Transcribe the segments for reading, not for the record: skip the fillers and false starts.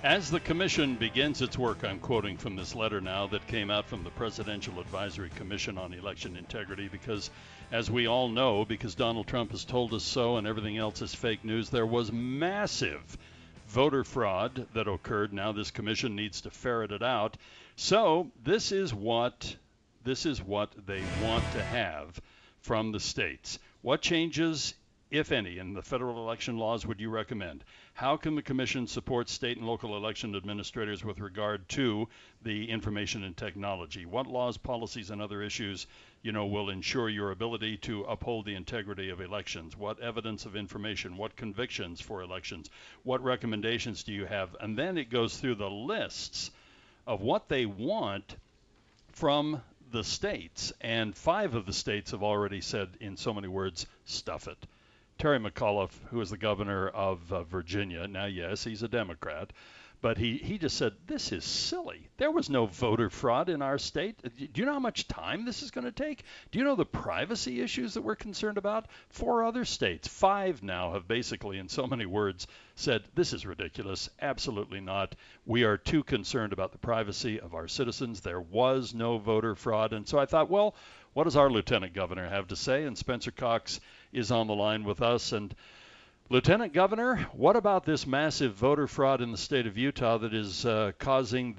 As the commission begins its work, I'm quoting from this letter now that came out from the Presidential Advisory Commission on Election Integrity, because as we all know, because Donald Trump has told us so and everything else is fake news, there was massive voter fraud that occurred. Now this commission needs to ferret it out. So this is what they want to have from the states. What changes, if any, in the federal election laws would you recommend? How can the commission support state and local election administrators with regard to the information and technology? What laws, policies, and other issues, will ensure your ability to uphold the integrity of elections? What evidence of information? What convictions for elections? What recommendations do you have? And then it goes through the lists of what they want from the states. And 5 of the states have already said, in so many words, stuff it. Terry McAuliffe, who is the governor of Virginia, now, yes, he's a Democrat, but he just said, this is silly. There was no voter fraud in our state. Do you know how much time this is going to take? Do you know the privacy issues that we're concerned about? 4 other states, 5 now, have basically, in so many words, said, this is ridiculous. Absolutely not. We are too concerned about the privacy of our citizens. There was no voter fraud. And so I thought, well, what does our lieutenant governor have to say? And Spencer Cox is on the line with us. And Lieutenant Governor, what about this massive voter fraud in the state of Utah that is causing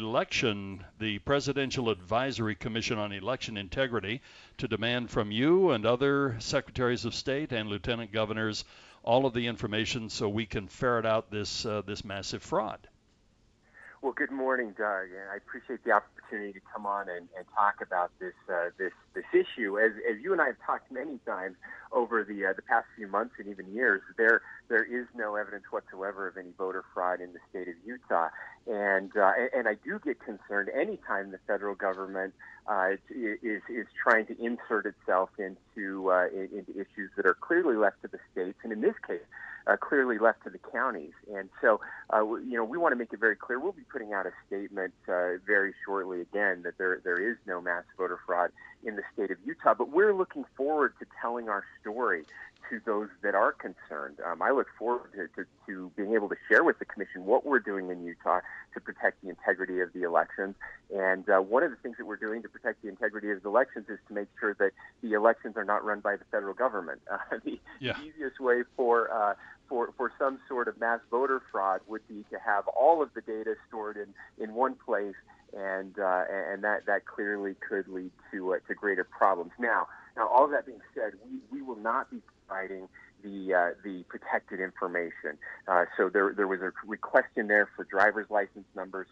the Presidential Advisory Commission on Election Integrity, to demand from you and other secretaries of state and lieutenant governors all of the information so we can ferret out this massive fraud? Well, good morning, Doug, and I appreciate the opportunity to come on and talk about this issue. As you and I have talked many times over the past few months and even years, there is no evidence whatsoever of any voter fraud in the state of Utah, and I do get concerned anytime the federal government is trying to insert itself into issues that are clearly left to the states, and in this case, clearly left to the counties. And so, we want to make it very clear. We'll be putting out a statement very shortly again that there is no mass voter fraud in the state of Utah, but we're looking forward to telling our story to those that are concerned. I look forward to being able to share with the commission what we're doing in Utah to protect the integrity of the elections. And one of the things that we're doing to protect the integrity of the elections is to make sure that the elections are not run by the federal government. The easiest way for some sort of mass voter fraud would be to have all of the data stored in one place, and that clearly could lead to greater problems. Now, all of that being said, we will not be providing the protected information. So there was a request in there for driver's license numbers,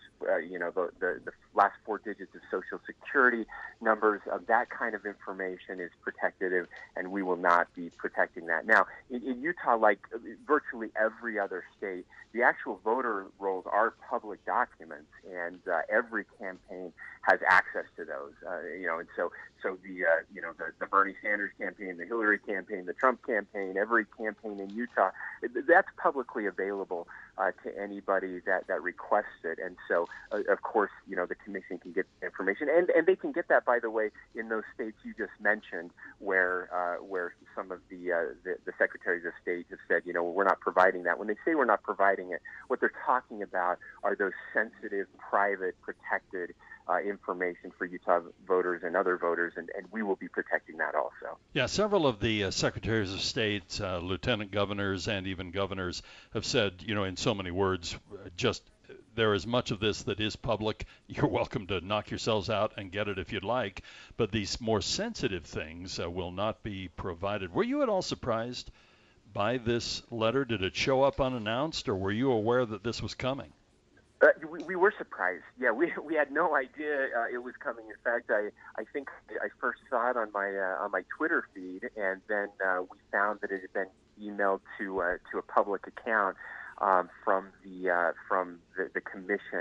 the last 4 digits of Social Security numbers. That kind of information is protected, and we will not be protecting that. Now, in Utah, like virtually every other state, the actual voter rolls are public documents, and every campaign has access to those. And so the Bernie Sanders campaign, the Hillary campaign, the Trump campaign, every campaign in Utah, that's publicly available to anybody that requests it. And so, of course, the commission can get information, and they can get that, by the way, in those states you just mentioned, where some of the secretaries of state have said, we're not providing that. When they say we're not providing it, what they're talking about are those sensitive, private, protected information for Utah voters and other voters, and we will be protecting that also. Yeah, several of the secretaries of state, lieutenant governors, and even governors have said, in so many words, just there is much of this that is public. You're welcome to knock yourselves out and get it if you'd like, but these more sensitive things will not be provided. Were you at all surprised by this letter? Did it show up unannounced, or were you aware that this was coming? We were surprised. Yeah, we had no idea it was coming. In fact, I think I first saw it on my Twitter feed, and then we found that it had been emailed to a public account from the commission.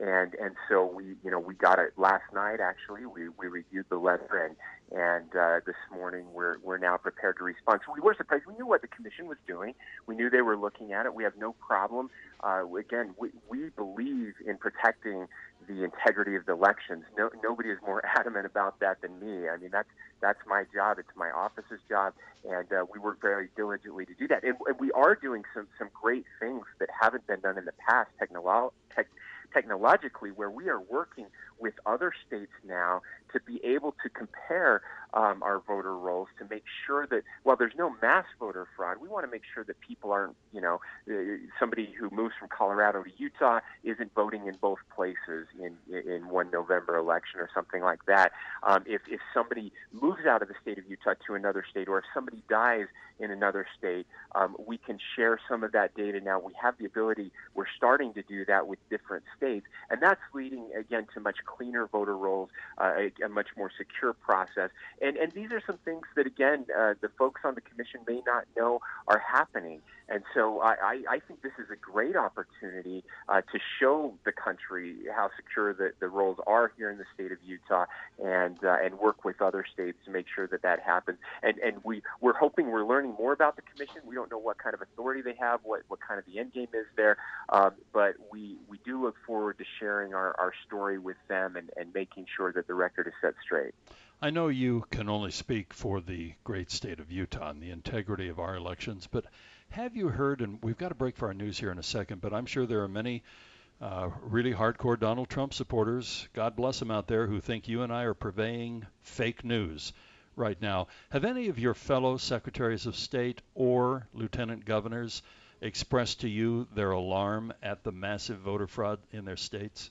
and so we got it last night. Actually, we reviewed the letter, and this morning we're now prepared to respond. So we were surprised. We knew what the commission was doing. We knew they were looking at it. We have no problem. Again, we believe in protecting the integrity of the elections. Nobody is more adamant about that than me. I mean, that's my job. It's my office's job, and we work very diligently to do that. And we are doing some great things that haven't been done in the past technologically, where we are working with other states now to be able to compare our voter rolls to make sure that while there's no mass voter fraud, we want to make sure that people aren't, somebody who moves from Colorado to Utah isn't voting in both places in one November election or something like that. If somebody moves out of the state of Utah to another state, or if somebody dies in another state, we can share some of that data now. We have the ability. We're starting to do that with different states, and that's leading, again, to much cleaner voter rolls, a much more secure process. And these are some things that, again, the folks on the commission may not know are happening. And so I think this is a great opportunity to show the country how secure the rolls are here in the state of Utah, and work with other states to make sure that happens. And we're hoping we're learning more about the commission. We don't know what kind of authority they have, what kind of the end game is there, but we do look forward to sharing our story with them and making sure that the record is set straight. I know you can only speak for the great state of Utah and the integrity of our elections, but have you heard, and we've got to break for our news here in a second, but I'm sure there are many really hardcore Donald Trump supporters, God bless them out there, who think you and I are purveying fake news right now. Have any of your fellow secretaries of state or lieutenant governors expressed to you their alarm at the massive voter fraud in their states?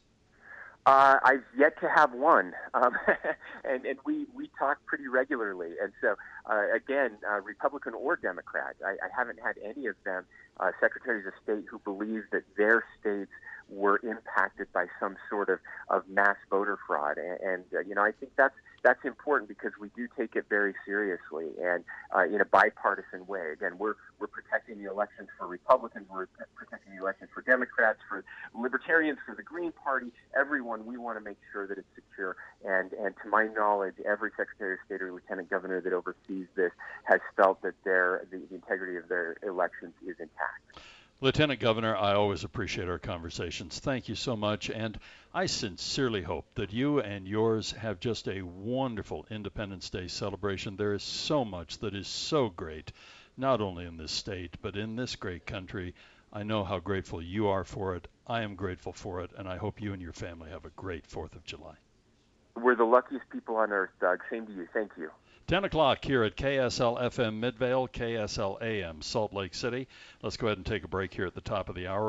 I've yet to have one, and we talk pretty regularly. And so, again, Republican or Democrat, I haven't had any of them, secretaries of state, who believe that their states were impacted by some sort of mass voter fraud. And I think that's important, because we do take it very seriously, and in a bipartisan way. Again, we're protecting the elections for Republicans, we're protecting the elections for Democrats, for Libertarians, for the Green Party, everyone. We want to make sure that it's secure. And to my knowledge, every Secretary of State or Lieutenant Governor that oversees this has felt that the integrity of their elections is intact. Lieutenant Governor, I always appreciate our conversations. Thank you so much, and I sincerely hope that you and yours have just a wonderful Independence Day celebration. There is so much that is so great, not only in this state, but in this great country. I know how grateful you are for it. I am grateful for it, and I hope you and your family have a great 4th of July. We're the luckiest people on earth, Doug. Same to you. Thank you. 10 o'clock here at KSL-FM Midvale, KSL-AM Salt Lake City. Let's go ahead and take a break here at the top of the hour.